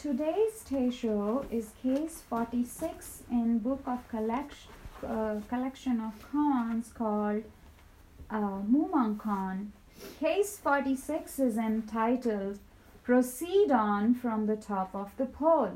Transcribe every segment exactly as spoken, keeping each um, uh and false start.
today's Teisho is case forty-six in book of collection, uh, collection of koans called uh, Mumon Koan. Case forty-six is entitled Proceed On from the Top of the Pole.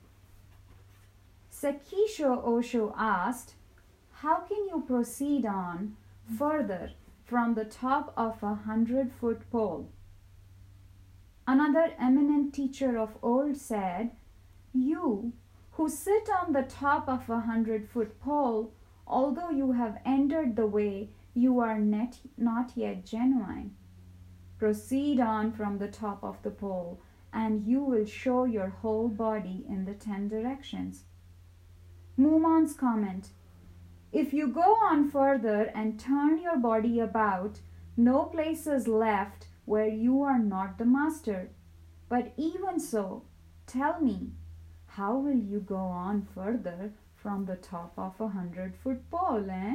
Sekisho Osho asked, how can you proceed on further from the top of a hundred-foot pole? Another eminent teacher of old said, you who sit on the top of a hundred-foot pole, although you have entered the way, you are net, not yet genuine. Proceed on from the top of the pole, and you will show your whole body in the ten directions. Mumon's comment, if you go on further and turn your body about, no place is left where you are not the master. But even so, tell me, how will you go on further from the top of a hundred-foot pole, eh?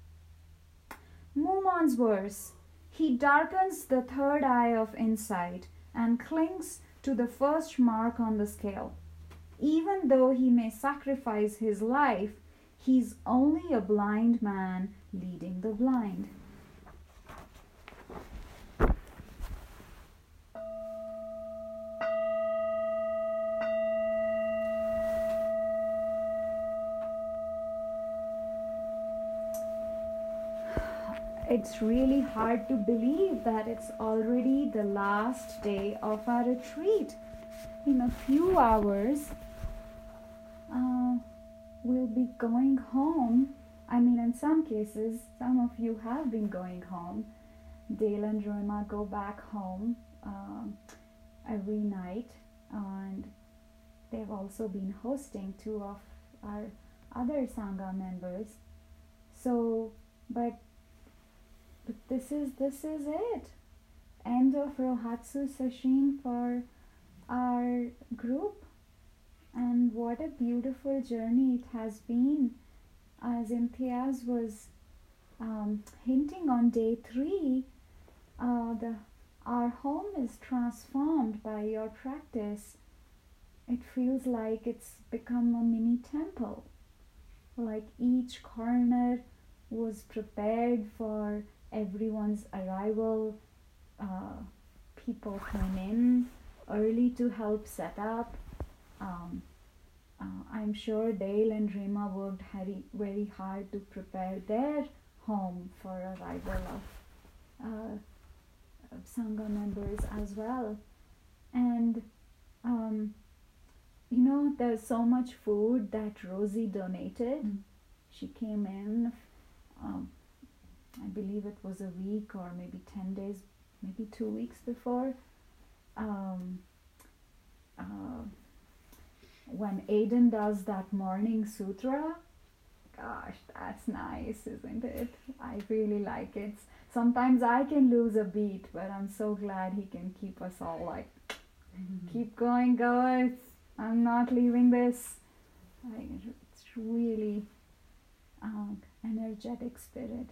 Mumon's verse, he darkens the third eye of insight and clings to the first mark on the scale. Even though he may sacrifice his life, he's only a blind man leading the blind. It's really hard to believe that it's already the last day of our retreat. In a few hours, uh, we'll be going home. I mean, in some cases, some of you have been going home. Dale and Roma go back home um, every night, and they've also been hosting two of our other Sangha members. So, but But this is this is it. End of Rohatsu Sesshin for our group. And what a beautiful journey it has been. As Imtiaz was um, hinting on day three, uh, the our home is transformed by your practice. It feels like it's become a mini temple. Like each corner was prepared for everyone's arrival. Uh, people came in early to help set up. Um, uh, I'm sure Dale and Rima worked very, very hard to prepare their home for arrival of, uh, of Sangha members as well. And um, you know, there's so much food that Rosie donated. Mm. She came in, um, I believe it was a week or maybe ten days, maybe two weeks before. Um, uh, when Aiden does that morning sutra, gosh, that's nice, isn't it? I really like it. Sometimes I can lose a beat, but I'm so glad he can keep us all like, mm-hmm. keep going, guys. I'm not leaving this. I, it's really uh, energetic spirit.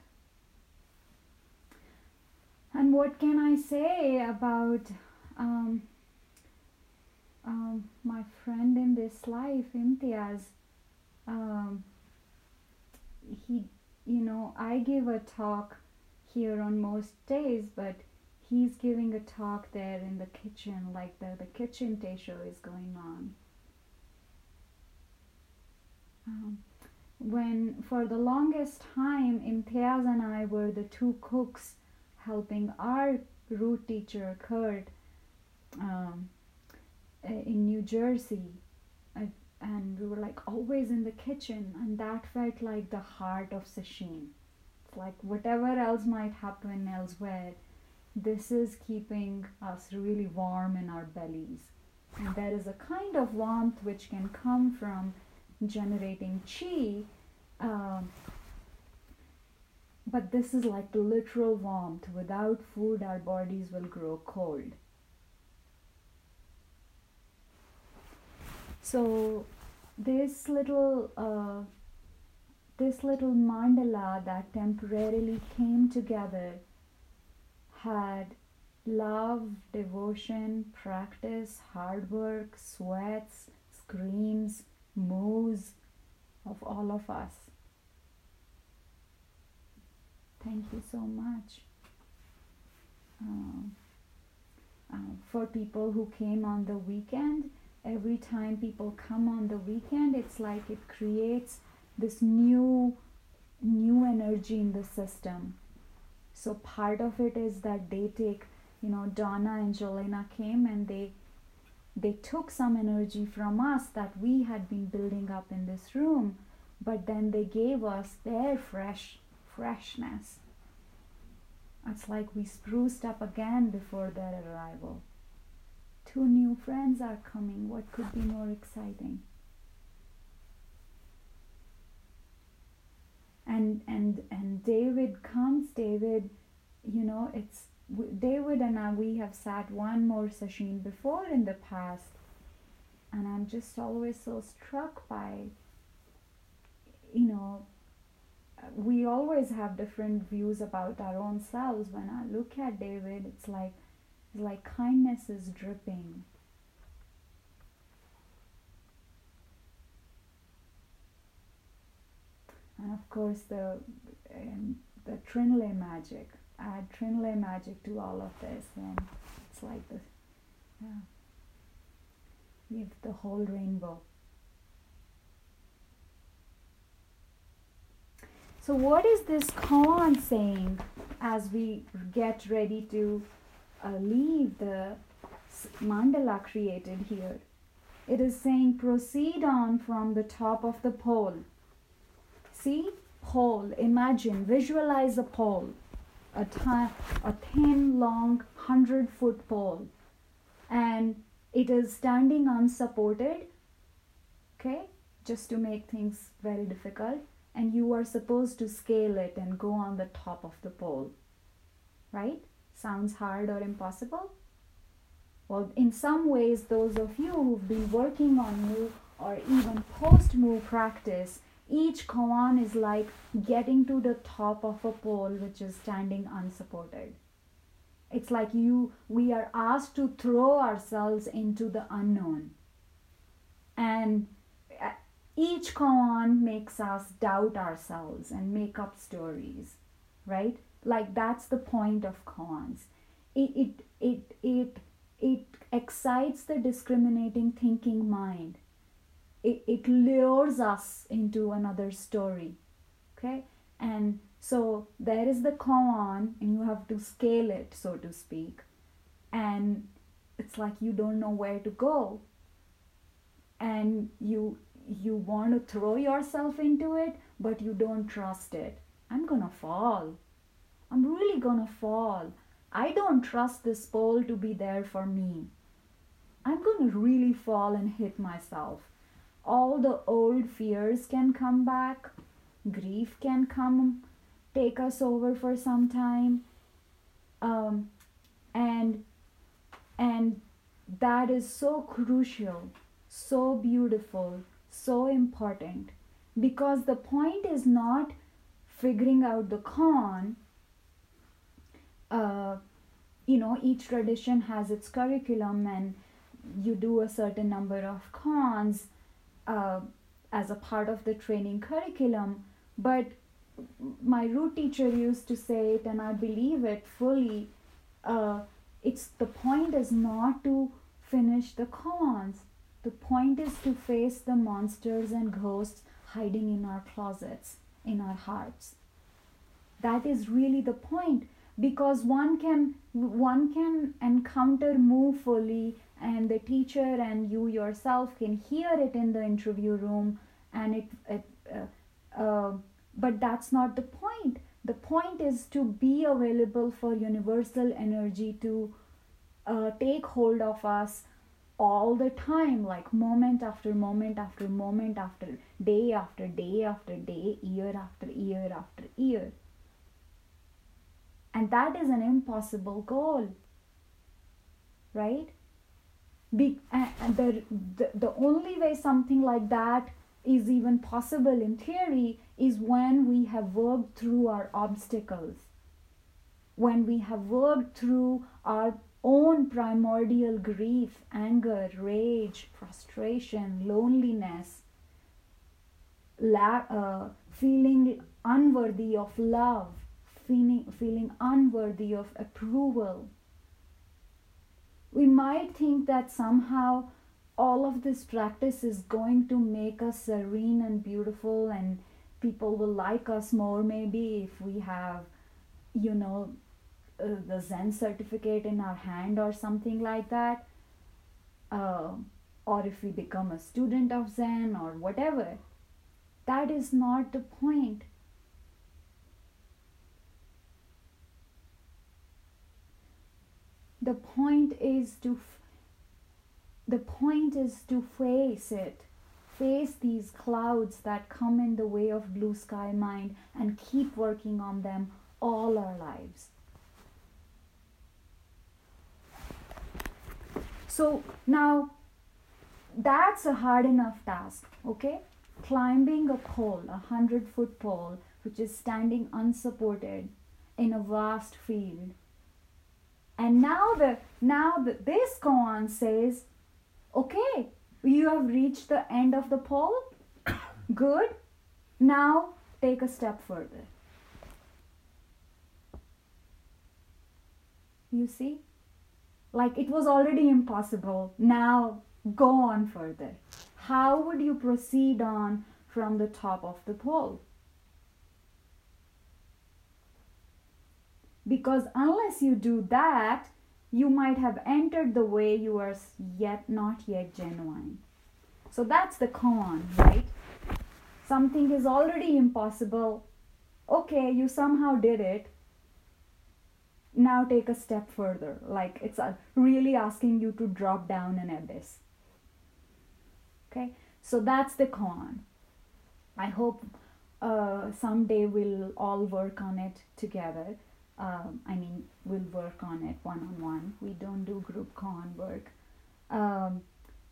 And what can I say about um, um, my friend in this life, Imtiaz? Um, he, you know, I give a talk here on most days, but he's giving a talk there in the kitchen, like the, the kitchen Teisho is going on. Um, when, for the longest time, Imtiaz and I were the two cooks helping our root teacher, Kurt, um, in New Jersey. I, and we were like always in the kitchen, and that felt like the heart of Sesshin. It's like whatever else might happen elsewhere, this is keeping us really warm in our bellies. And there is a kind of warmth which can come from generating chi, um, but this is like the literal warmth. Without food, our bodies will grow cold. So this little uh, this little mandala that temporarily came together had Love, devotion, practice, hard work, sweats, screams, moves of all of us. Thank you so much. Um, uh, for people who came on the weekend, every time people come on the weekend, it's like it creates this new new energy in the system. So part of it is that they take, you know, Donna and Jolena came and they they took some energy from us that we had been building up in this room, but then they gave us their fresh freshness. It's like we spruced up again before their arrival. Two new friends are coming. What could be more exciting? And and and David comes. David, you know, it's David and I. We have sat one more session before in the past, and I'm just always so struck by, you know, we always have different views about our own selves. When I look at David, it's like it's like kindness is dripping. And of course the um, the Trinley magic. Add Trinley magic to all of this, and it's like this. Yeah, we have the whole rainbow. So what is this koan saying as we get ready to uh, leave the mandala created here? It is saying proceed on from the top of the pole. See, pole, imagine, visualize a pole, a, t- a thin, long, hundred foot pole, and it is standing unsupported, okay, just to make things very difficult, and you are supposed to scale it and go on the top of the pole, right? Sounds hard or impossible? Well, in some ways, those of you who've been working on move or even post-move practice, each koan is like getting to the top of a pole which is standing unsupported. It's like you, we are asked to throw ourselves into the unknown. And each koan makes us doubt ourselves and make up stories, right? Like that's the point of koans. It, it, it, it, it excites the discriminating thinking mind. It, it lures us into another story, okay? And so there is the koan, and you have to scale it, so to speak. And it's like you don't know where to go. And you you want to throw yourself into it, but you don't trust it. I'm gonna fall. I'm really gonna fall. I don't trust this pole to be there for me. I'm gonna really fall and hit myself. All the old fears can come back. Grief can come, take us over for some time. Um, and, and that is so crucial, so beautiful, so important. Because the point is not figuring out the koan. Uh, you know, each tradition has its curriculum and you do a certain number of koans uh, as a part of the training curriculum. But my root teacher used to say it, and I believe it fully. Uh, it's the point is not to finish the koans. The point is to face the monsters and ghosts hiding in our closets, in our hearts. That is really the point, because one can one can encounter move fully, and the teacher and you yourself can hear it in the interview room, and it, it uh, uh, but that's not the point. The point is to be available for universal energy to uh, take hold of us all the time, like moment after moment after moment after day after day after day, year after year after year. And that is an impossible goal, right? Be, and the, the, the only way something like that is even possible in theory is when we have worked through our obstacles. when we have worked through our own primordial grief, anger, rage, frustration, loneliness, la- uh, feeling unworthy of love, feeling, feeling unworthy of approval, we might think that somehow all of this practice is going to make us serene and beautiful, and people will like us more maybe if we have, you know, uh, the Zen certificate in our hand or something like that, uh, or if we become a student of Zen or whatever. That is not the point. The point is to f- the point is to face it. Face these clouds that come in the way of blue sky mind and keep working on them all our lives. So now that's a hard enough task, okay? Climbing a pole, a hundred foot pole, which is standing unsupported in a vast field. And now the now the, this koan says, okay, you have reached the end of the pole. Good. Now take a step further. You see? Like it was already impossible. Now go on further. How would you proceed on from the top of the pole? Because unless you do that, you might have entered the way you are yet not yet genuine. So that's the koan, right? Something is already impossible. Okay, you somehow did it. Now take a step further. Like it's really asking you to drop down an abyss. Okay, so that's the koan. I hope uh, someday we'll all work on it together. Um, I mean, we'll work on it one-on-one. We don't do group koan work. Um,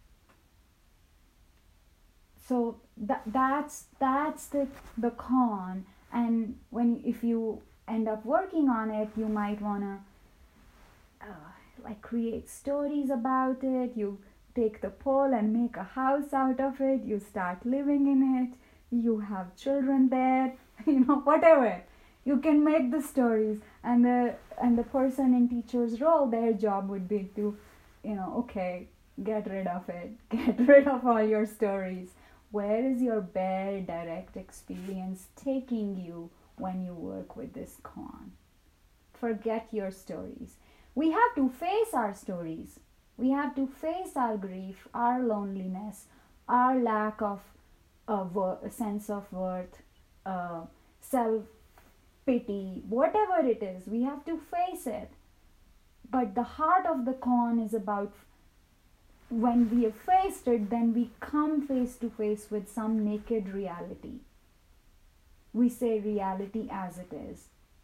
so that that's that's the the koan. And when if you end up working on it, you might wanna uh, like create stories about it. You take the pole and make a house out of it. You start living in it. You have children there. You know, whatever. You can make the stories, and the and the person in teacher's role, their job would be to, you know, okay, get rid of it. Get rid of all your stories. Where is your bare, direct experience taking you when you work with this koan? Forget your stories. We have to face our stories. We have to face our grief, our loneliness, our lack of a wor- sense of worth, uh, self pity, whatever it is, we have to face it. But the heart of the koan is about when we have faced it, then we come face to face with some naked reality. We say reality as it is.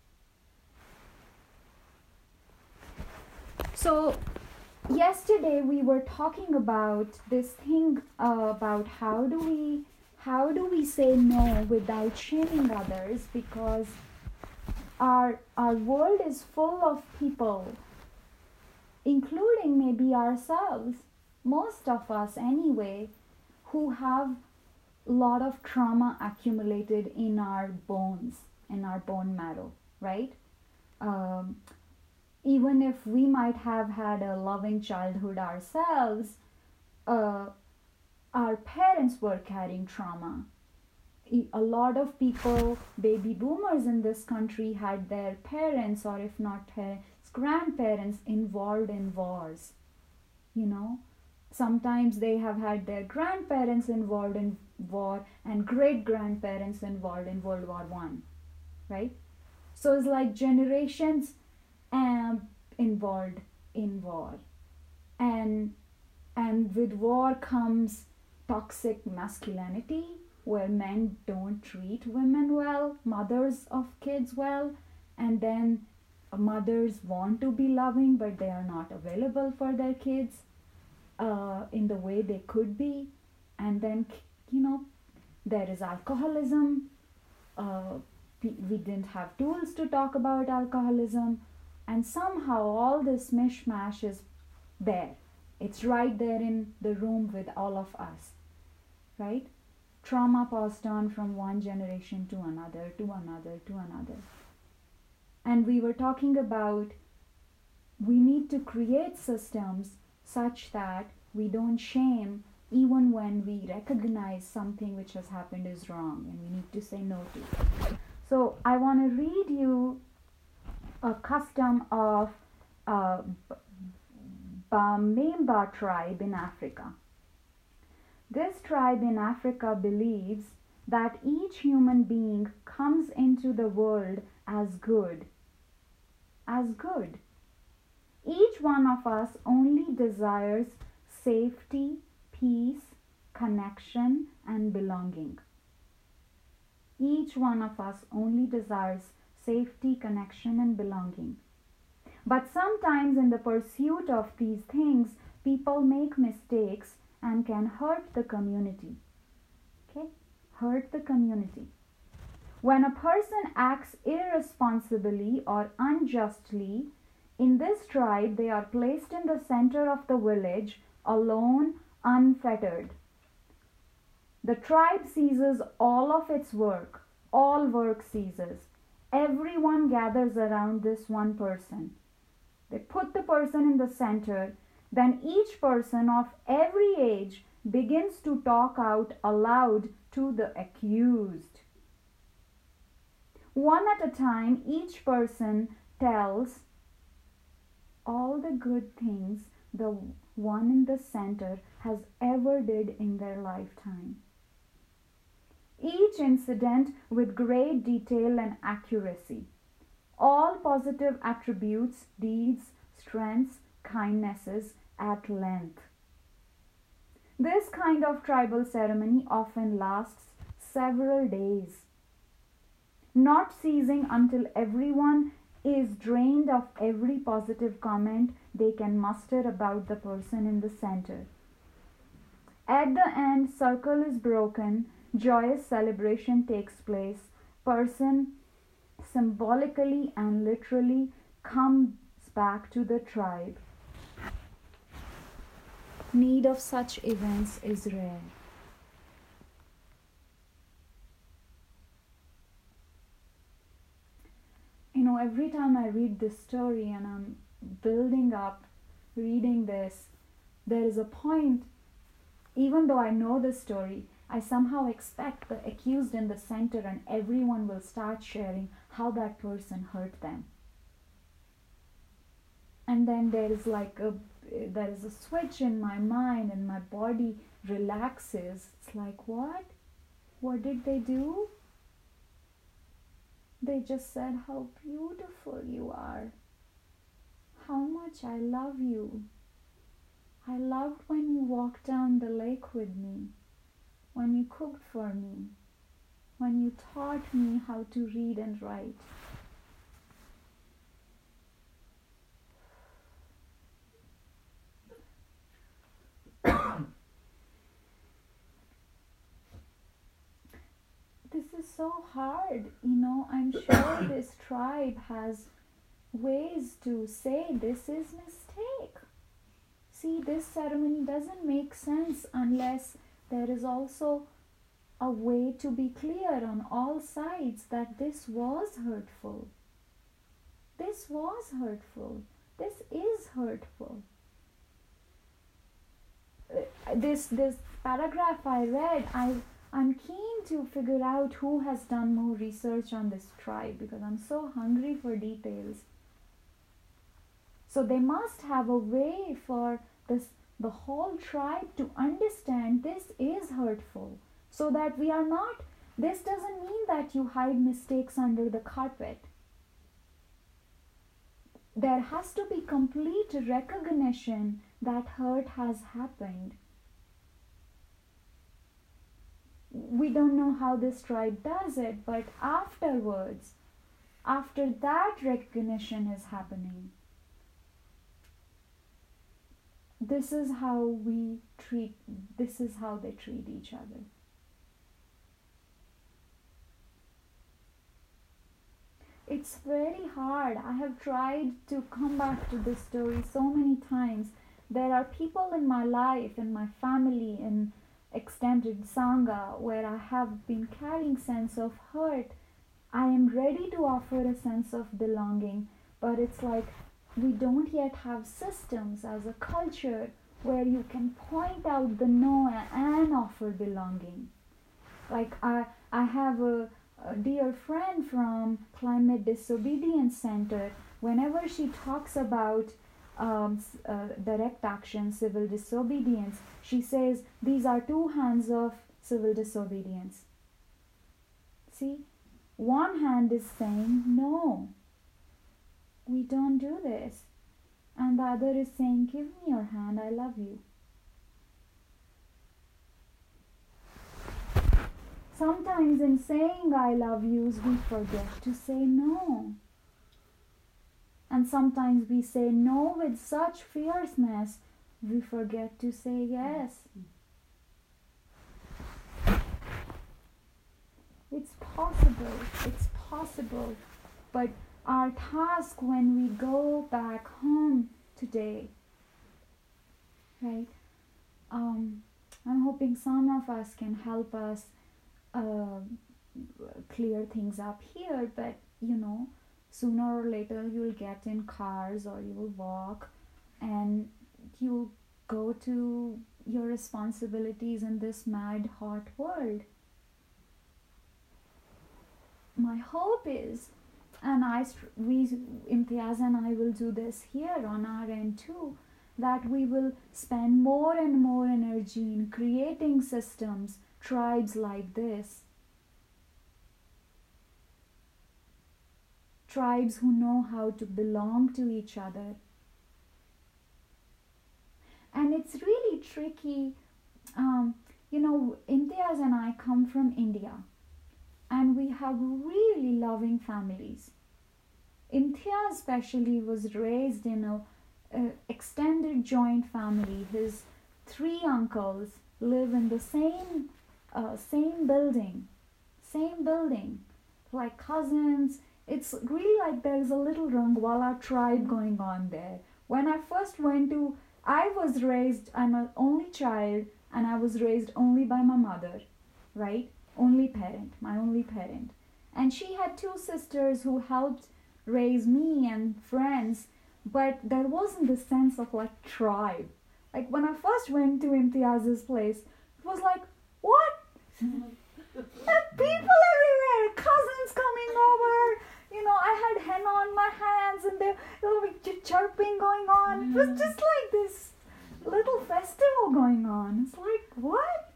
So yesterday we were talking about this thing uh, about how do we how do we say no without shaming others, because our our world is full of people, including maybe ourselves, most of us anyway, who have a lot of trauma accumulated in our bones, in our bone marrow, right? Um, even if we might have had a loving childhood ourselves, uh, our parents were carrying trauma. A lot of people, baby boomers in this country, had their parents, or if not parents, grandparents involved in wars. You know, sometimes they have had their grandparents involved in war and great grandparents involved in World War One, right? So it's like generations um, involved in war, and and with war comes toxic masculinity, where men don't treat women well, mothers of kids well, and then mothers want to be loving but they are not available for their kids uh, in the way they could be. And then, you know, there is alcoholism. Uh, we didn't have tools to talk about alcoholism. And somehow all this mishmash is there. It's right there in the room with all of us, right? Trauma passed on from one generation to another, to another, to another. And we were talking about we need to create systems such that we don't shame even when we recognize something which has happened is wrong and we need to say no to it. So I want to read you a custom of uh, Bamemba tribe in Africa. This tribe in Africa believes that each human being comes into the world as good. As good. Each one of us only desires safety, peace, connection, and belonging. Each one of us only desires safety, connection, and belonging. But sometimes in the pursuit of these things, people make mistakes and can hurt the community. Okay? Hurt the community. When a person acts irresponsibly or unjustly, in this tribe they are placed in the center of the village, alone, unfettered. The tribe ceases all of its work. All work ceases. Everyone gathers around this one person. They put the person in the center. Then each person of every age begins to talk out aloud to the accused. One at a time, each person tells all the good things the one in the center has ever did in their lifetime. Each incident with great detail and accuracy. All positive attributes, deeds, strengths, kindnesses at length. This kind of tribal ceremony often lasts several days, not ceasing until everyone is drained of every positive comment they can muster about the person in the center. At the end, circle is broken, joyous celebration takes place, person symbolically and literally comes back to the tribe. Need of such events is rare. You know, every time I read this story and I'm building up reading this, there is a point, even though I know the story, I somehow expect the accused in the center and everyone will start sharing how that person hurt them. And then there is like a there is a switch in my mind and my body relaxes. It's like, what? What did they do? They just said how beautiful you are, how much I love you. I loved when you walked down the lake with me, when you cooked for me, when you taught me how to read and write. This is so hard, you know. I'm sure this tribe has ways to say this is mistake. See, this ceremony doesn't make sense unless there is also a way to be clear on all sides that this was hurtful. This was hurtful. This is hurtful. Uh, this this paragraph I read, I I'm keen to figure out who has done more research on this tribe because I'm so hungry for details. So they must have a way for this the whole tribe to understand this is hurtful, so that we are not, this doesn't mean that you hide mistakes under the carpet. There has to be complete recognition that hurt has happened. We don't know how this tribe does it, but afterwards, after that recognition is happening, this is how we treat, this is how they treat each other. It's very hard. I have tried to come back to this story so many times. There are people in my life, in my family, in extended Sangha, where I have been carrying sense of hurt. I am ready to offer a sense of belonging, but it's like we don't yet have systems as a culture where you can point out the no and offer belonging. Like I, I have a, a dear friend from Climate Disobedience Center. Whenever she talks about um, uh, direct action, civil disobedience, she says these are two hands of civil disobedience. See, one hand is saying no, we don't do this, and the other is saying, give me your hand, I love you. Sometimes in saying I love yous, we forget to say no. And sometimes we say no with such fierceness, we forget to say yes. It's possible, it's possible, but our task when we go back home today, right? Um, I'm hoping some of us can help us uh, clear things up here, but you know, sooner or later you'll get in cars or you'll walk and you'll go to your responsibilities in this mad, hot world. My hope is, and I, we, Imtiaz and I will do this here on our end too, that we will spend more and more energy in creating systems, tribes like this. Tribes who know how to belong to each other. And it's really tricky. Um, you know, Imtiaz and I come from India. And we have really loving families. Imtiaz especially was raised in a, a extended joint family. His three uncles live in the same uh, same building, same building, like cousins. It's really like there's a little Rangwala tribe going on there. When I first went to, I was raised, I'm an only child, and I was raised only by my mother, right? Only parent, my only parent. And she had two sisters who helped raise me and friends, but there wasn't this sense of like tribe. Like when I first went to Imtiaz's place, it was like, what? People everywhere, cousins coming over. You know, I had henna on my hands and there were chirping going on. It was just like this little festival going on. It's like, what?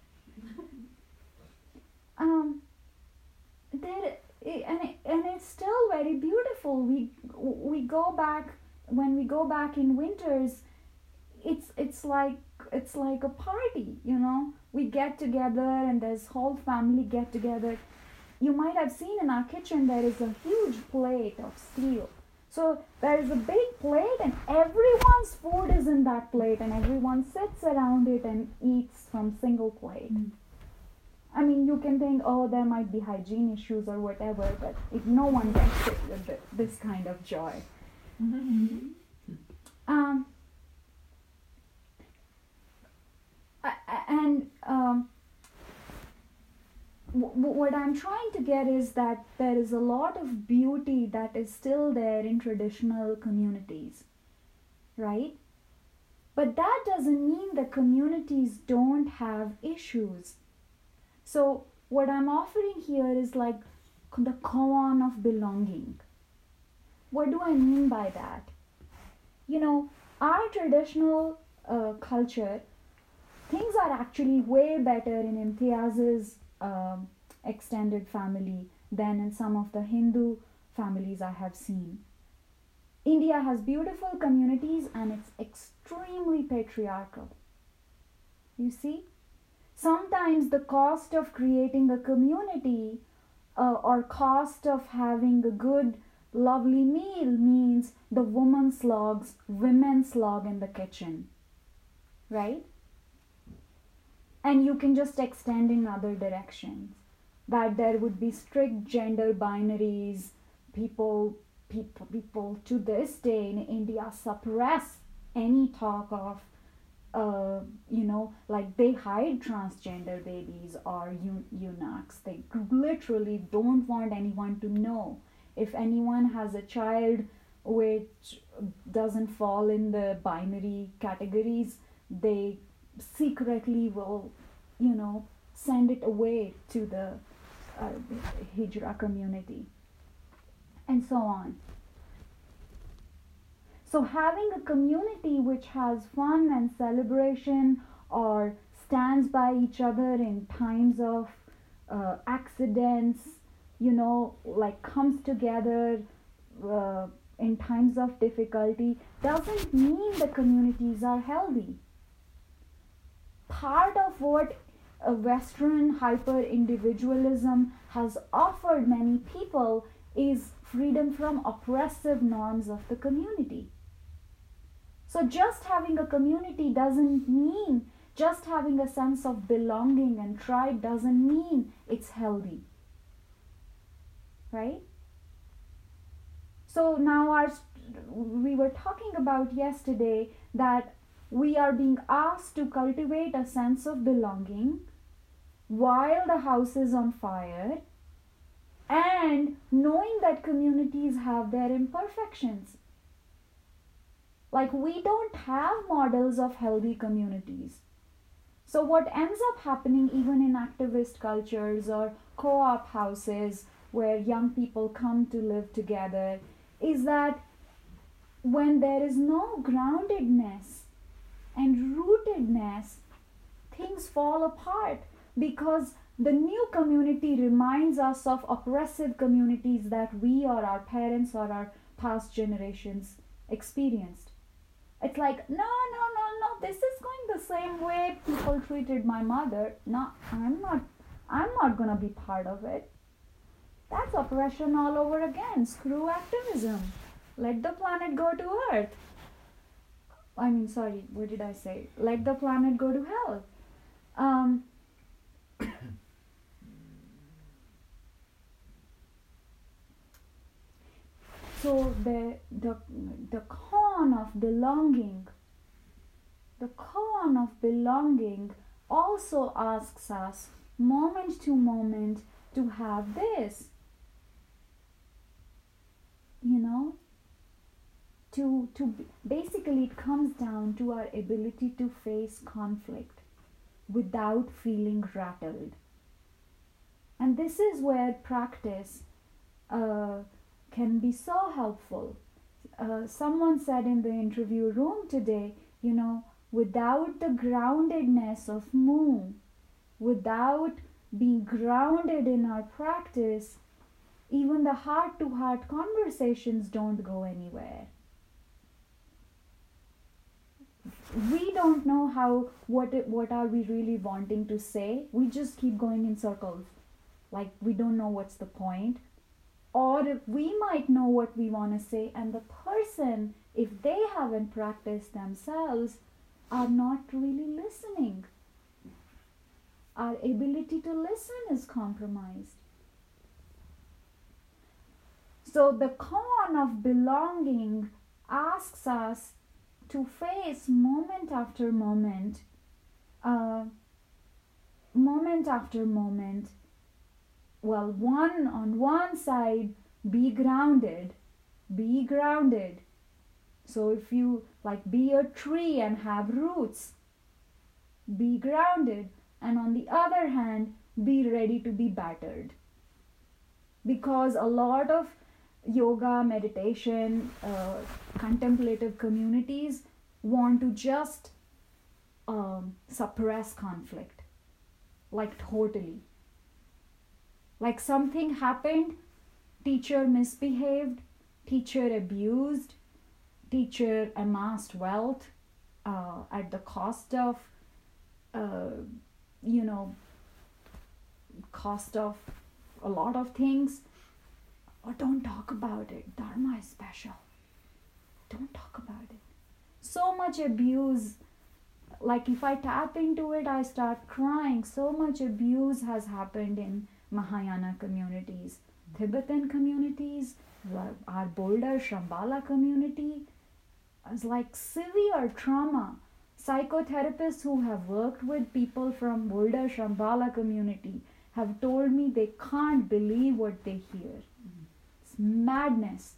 Um, there, and it, and it's still very beautiful. We we go back when we go back in winters. It's it's like it's like a party, you know. We get together and there's whole family get together. You might have seen in our kitchen there is a huge plate of steel. So there is a big plate and everyone's food is in that plate and everyone sits around it and eats from single plate. Mm. I mean, you can think, oh, there might be hygiene issues or whatever, but if no one gets it with the, this kind of joy. Mm-hmm. Um, and um, w- what I'm trying to get is that there is a lot of beauty that is still there in traditional communities, right? But that doesn't mean the communities don't have issues. So what I'm offering here is like the koan of belonging. What do I mean by that? You know, our traditional uh, culture, things are actually way better in Imtiaz's um, extended family than in some of the Hindu families I have seen. India has beautiful communities and it's extremely patriarchal. You see? Sometimes the cost of creating a community uh, or cost of having a good, lovely meal means the woman slogs, women slog in the kitchen, right? And you can just extend in other directions. That there would be strict gender binaries, people people people to this day in India suppress any talk of uh, you know, like they hide transgender babies or eunuchs. They literally don't want anyone to know. If anyone has a child which doesn't fall in the binary categories, they secretly will, you know, send it away to the uh, Hijra community, and so on. So having a community which has fun and celebration, or stands by each other in times of uh, accidents, you know, like comes together uh, in times of difficulty, doesn't mean the communities are healthy. Part of what a Western hyper individualism has offered many people is freedom from oppressive norms of the community. So just having a community doesn't mean, just having a sense of belonging and tribe doesn't mean it's healthy. Right? So now our, we were talking about yesterday that we are being asked to cultivate a sense of belonging while the house is on fire, and knowing that communities have their imperfections. Like, we don't have models of healthy communities. So what ends up happening even in activist cultures or co-op houses where young people come to live together is that when there is no groundedness and rootedness, things fall apart, because the new community reminds us of oppressive communities that we or our parents or our past generations experienced. It's like, no, no, no, no, this is going the same way people treated my mother. No, I'm not, I'm not gonna be part of it. That's oppression all over again. Screw activism. Let the planet go to Earth. I mean, sorry, what did I say? Let the planet go to hell. Um, so the, the, the con of belonging, the con of belonging also asks us moment to moment to have this, you know, to, to basically it comes down to our ability to face conflict without feeling rattled. And this is where practice uh, can be so helpful. Uh, someone said in the interview room today, you know, without the groundedness of Mu, without being grounded in our practice, even the heart-to-heart conversations don't go anywhere. We don't know how, what, what are we really wanting to say. We just keep going in circles. Like, we don't know what's the point. Or if we might know what we want to say, and the person, if they haven't practiced themselves, are not really listening. Our ability to listen is compromised. So the con of belonging asks us to face moment after moment, uh, moment after moment, well, one on one side, be grounded, be grounded. So if you like be a tree and have roots, be grounded. And on the other hand, be ready to be battered. Because a lot of yoga, meditation, uh, contemplative communities want to just um, suppress conflict. Like totally. Like something happened, teacher misbehaved, teacher abused, teacher amassed wealth uh, at the cost of, uh, you know, cost of a lot of things. Or don't talk about it. Dharma is special. Don't talk about it. So much abuse. Like if I tap into it, I start crying. So much abuse has happened in Mahayana communities Tibetan communities, our Boulder Shambhala community, is like severe trauma. Psychotherapists who have worked with people from Boulder Shambhala community have told me they can't believe what they hear. It's madness.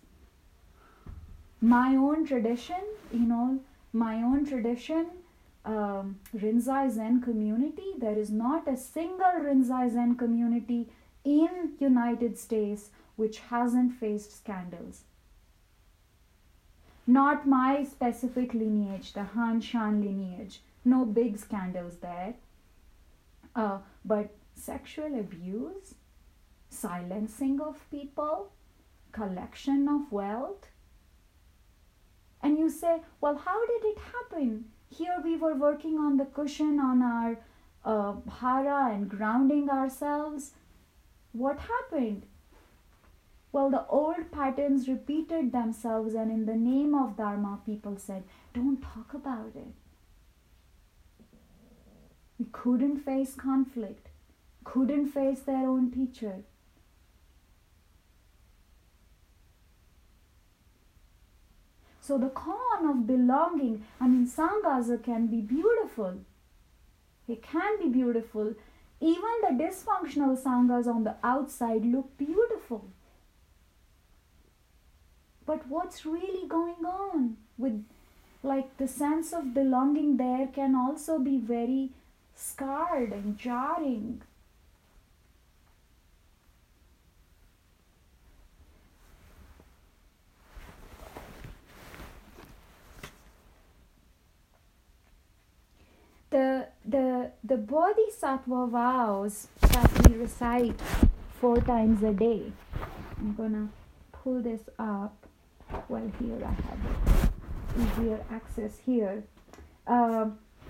My own tradition, you know, my own tradition, um, Rinzai Zen community, there is not a single Rinzai Zen community in United States which hasn't faced scandals. Not my specific lineage, the Han Shan lineage. No big scandals there. Uh, but sexual abuse, silencing of people, collection of wealth. And you say, well, how did it happen? Here we were working on the cushion on our uh, bhara and grounding ourselves. What happened? Well, the old patterns repeated themselves, and in the name of Dharma, people said, don't talk about it. We couldn't face conflict, couldn't face their own teacher. So the con of belonging, I mean, Sanghas can be beautiful. It can be beautiful. Even the dysfunctional Sanghas on the outside look beautiful. But what's really going on with, like, the sense of belonging there can also be very scarred and jarring. The, the, the Bodhisattva vows that we recite four times a day. I'm gonna pull this up. Well, here I have easier access here. Uh,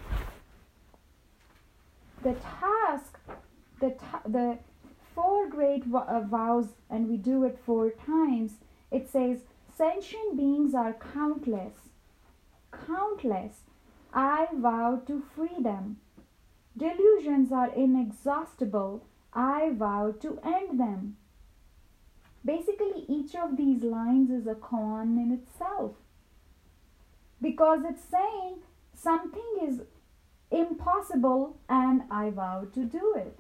the task, the, ta- the four great v- uh, vows, and we do it four times. It says, sentient beings are countless, countless. I vow to free them. Delusions are inexhaustible. I vow to end them. Basically, each of these lines is a koan in itself. Because it's saying something is impossible and I vow to do it.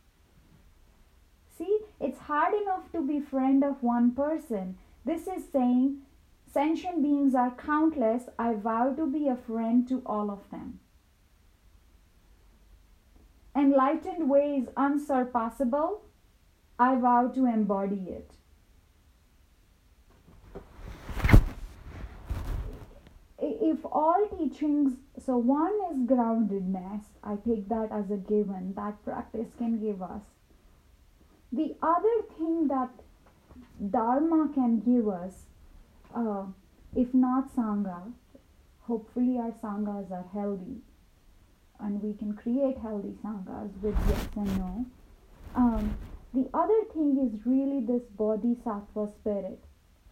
See, it's hard enough to be friend of one person. This is saying sentient beings are countless. I vow to be a friend to all of them. Enlightened way is unsurpassable. I vow to embody it. If all teachings, so one is groundedness, I take that as a given, that practice can give us. The other thing that Dharma can give us, uh, if not Sangha, hopefully our Sanghas are healthy and we can create healthy Sanghas with yes and no. Um, the other thing is really this Bodhisattva spirit,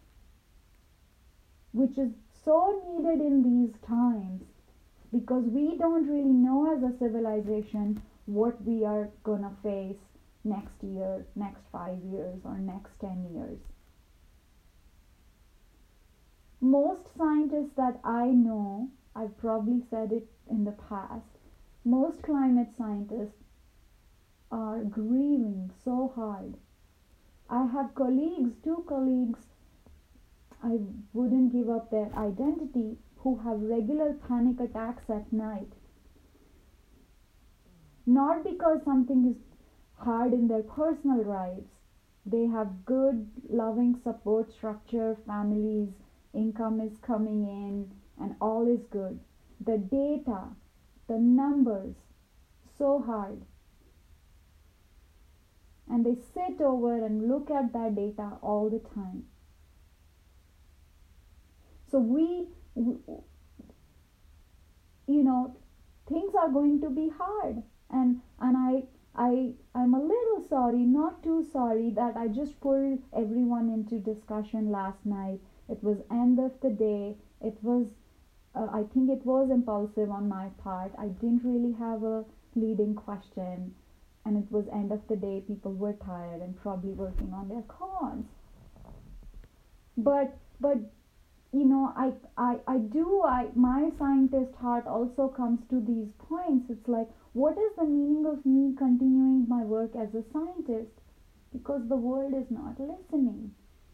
which is so needed in these times because we don't really know as a civilization what we are going to face next year, next five years, or next ten years. Most scientists that I know, I've probably said it in the past, most climate scientists are grieving so hard. I have colleagues, two colleagues, I wouldn't give up their identity, who have regular panic attacks at night. Not because something is hard in their personal lives. They have good, loving support structure, families, income is coming in, and all is good. The data, the numbers, so hard. And they sit over and look at that data all the time. So we, we, you know, things are going to be hard. And and I, I, I'm a little sorry, not too sorry, that I just pulled everyone into discussion last night. It was end of the day. It was, uh, I think it was impulsive on my part. I didn't really have a leading question. and it was end of the day, people were tired and probably working on their koans. But but you know, I, I, I do, I, my scientist heart also comes to these points. It's like, what is the meaning of me continuing my work as a scientist? Because the world is not listening,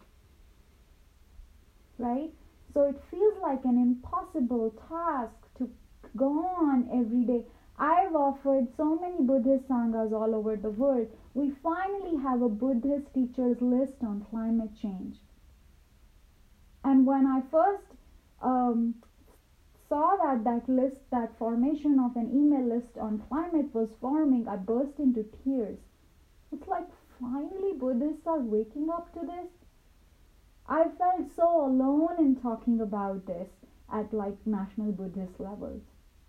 right? So it feels like an impossible task to go on every day. I've offered so many Buddhist sanghas all over the world. We finally have a Buddhist teachers list on climate change. And when I first um, saw that that list, that formation of an email list on climate was forming, I burst into tears. It's like, finally Buddhists are waking up to this. I felt so alone in talking about this at like national Buddhist levels.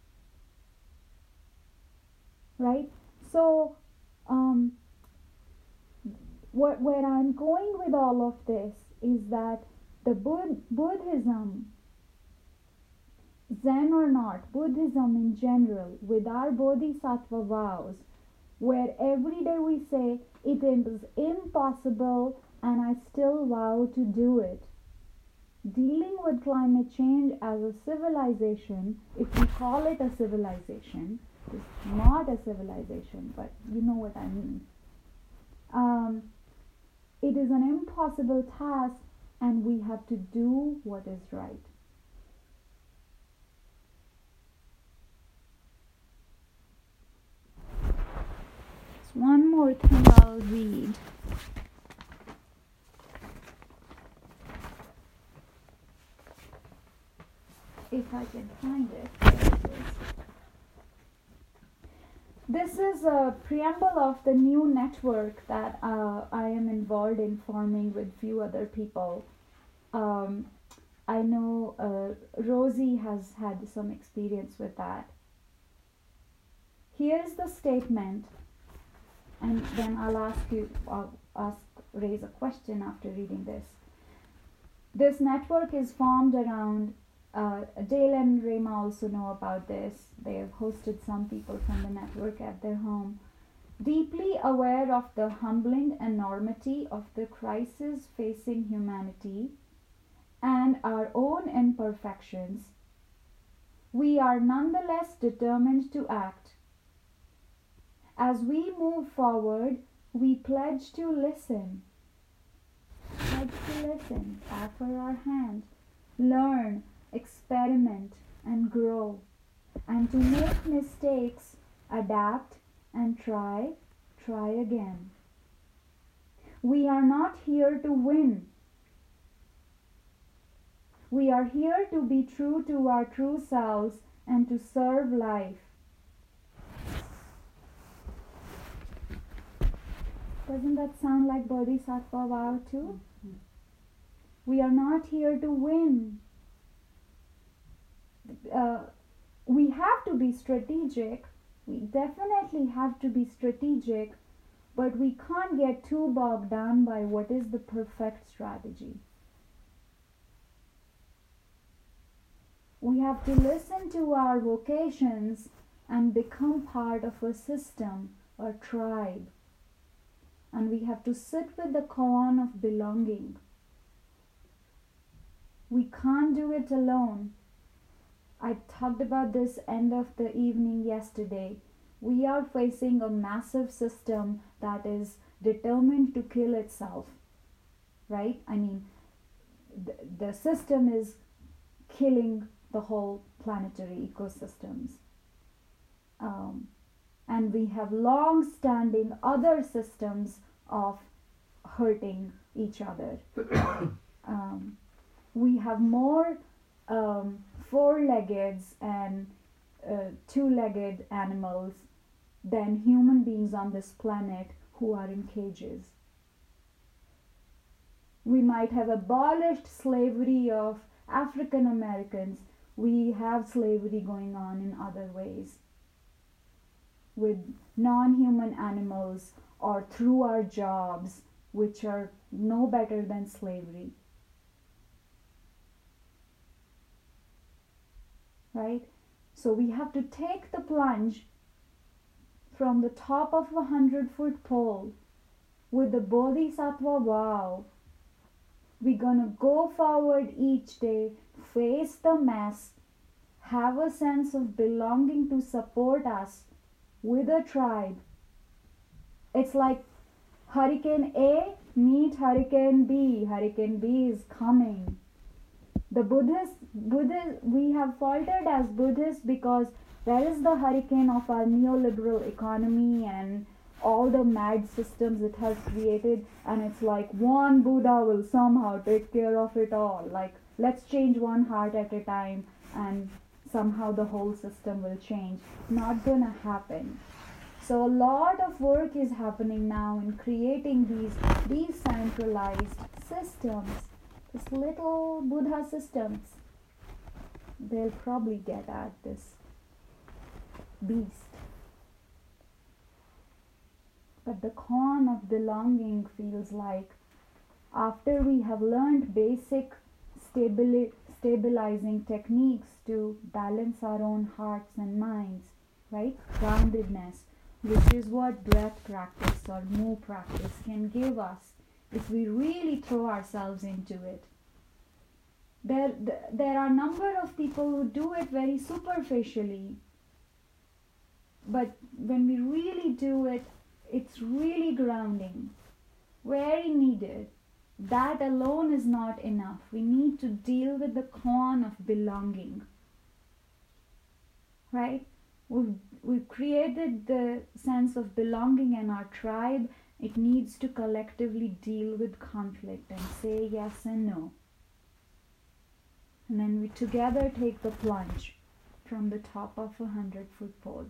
Right? So, um, what, where I'm going with all of this is that the Bud- Buddhism, Zen or not, Buddhism in general, with our Bodhisattva vows, where every day we say, it is impossible and I still vow to do it. Dealing with climate change as a civilization, if we call it a civilization, it's not a civilization, but you know what I mean. Um, it is an impossible task, and we have to do what is right. There's one more thing I'll read. If I can find it. There it is. This is a preamble of the new network that uh, I am involved in forming with few other people. Um, I know uh, Rosie has had some experience with that. Here is the statement, and then I'll ask you, I'll ask, raise a question after reading this. This network is formed around, uh, Dale and Rema also know about this. They have hosted some people from the network at their home. Deeply aware of the humbling enormity of the crisis facing humanity and our own imperfections, we are nonetheless determined to act. As we move forward, we pledge to listen. Pledge to listen, offer our hand, learn, experiment, and grow, and to make mistakes, adapt, and try, try again. We are not here to win. We are here to be true to our true selves and to serve life. Doesn't that sound like Bodhisattva vow too? Mm-hmm. We are not here to win. Uh, we have to be strategic. We definitely have to be strategic, but we can't get too bogged down by what is the perfect strategy. We have to listen to our vocations and become part of a system, a tribe. And we have to sit with the koan of belonging. We can't do it alone. I talked about this end of the evening yesterday. We are facing a massive system that is determined to kill itself, right? I mean, the, the system is killing the whole planetary ecosystems. Um, and we have long-standing other systems of hurting each other. um, we have more um, four-leggeds and uh, two-legged animals than human beings on this planet who are in cages. We might have abolished slavery of African Americans. We have slavery going on in other ways with non-human animals or through our jobs, which are no better than slavery. Right? So we have to take the plunge, from the top of a hundred foot pole with the Bodhisattva vow. We're gonna go forward each day, face the mess, have a sense of belonging to support us with a tribe. It's like Hurricane A meet Hurricane B. Hurricane B is coming. The Buddhist, Buddhist, we have faltered as Buddhists because there is the hurricane of our neoliberal economy and all the mad systems it has created, and it's like one Buddha will somehow take care of it all. Like, let's change one heart at a time and somehow the whole system will change. Not gonna happen. So a lot of work is happening now in creating these decentralized systems, these little Buddha systems. They'll probably get at this beast. But the con of belonging feels like after we have learned basic stabili- stabilizing techniques to balance our own hearts and minds, right? Groundedness, which is what breath practice or mu practice can give us if we really throw ourselves into it. There, there are a number of people who do it very superficially, but when we really do it, it's really grounding, very needed. That alone is not enough. We need to deal with the con of belonging, right? We've, we've created the sense of belonging in our tribe. It needs to collectively deal with conflict and say yes and no. And then we together take the plunge from the top of a hundred foot pole.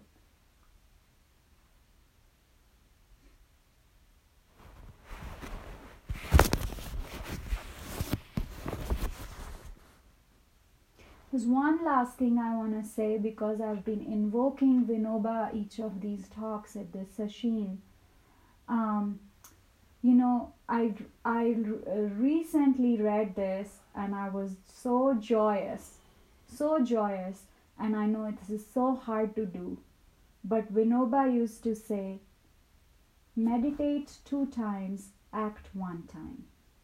There's one last thing I want to say because I've been invoking Vinoba each of these talks at the session. Um, you know, I, I recently read this and I was so joyous, so joyous, and I know this is so hard to do. But Vinoba used to say, meditate two times, act one time.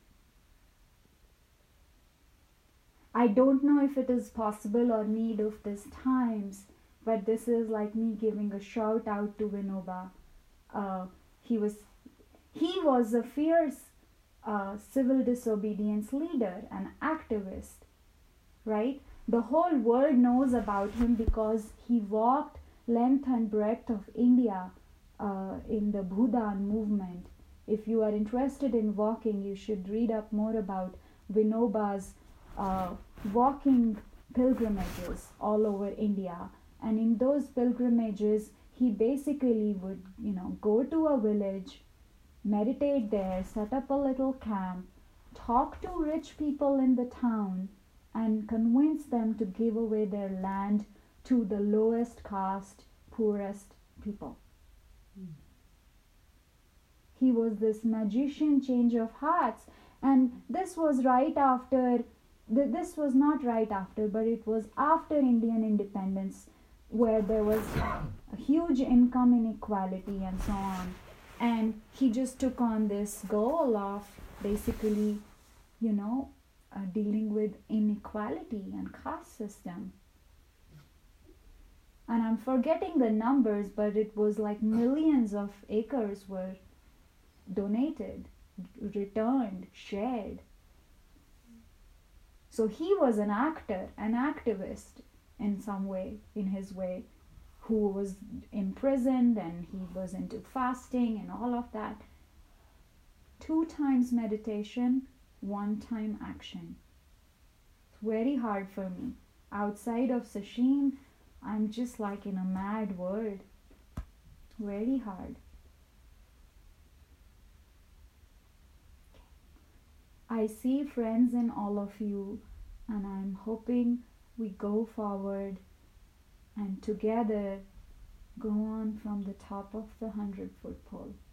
I don't know if it is possible or need of these times, but this is like me giving a shout out to Vinoba. Uh, he was he was a fierce uh, civil disobedience leader, an activist, right? The whole world knows about him because he walked length and breadth of India uh, in the Bhudan movement. If you are interested in walking, you should read up more about Vinoba's Uh, walking pilgrimages all over India, and in those pilgrimages he basically would, you know, go to a village, meditate there, set up a little camp, talk to rich people in the town and convince them to give away their land to the lowest caste, poorest people. Mm. He was this magician change of hearts, and this was right after This was not right after, but it was after Indian independence, where there was a huge income inequality and so on. And he just took on this goal of basically, you know, uh, dealing with inequality and caste system. And I'm forgetting the numbers, but it was like millions of acres were donated, returned, shared. So he was an actor, an activist in some way, in his way, who was imprisoned and he was into fasting and all of that. Two times meditation, one time action. It's very hard for me. Outside of sesshin, I'm just like in a mad world. Very hard. I see friends in all of you, and I'm hoping we go forward and together go on from the top of the hundred foot pole.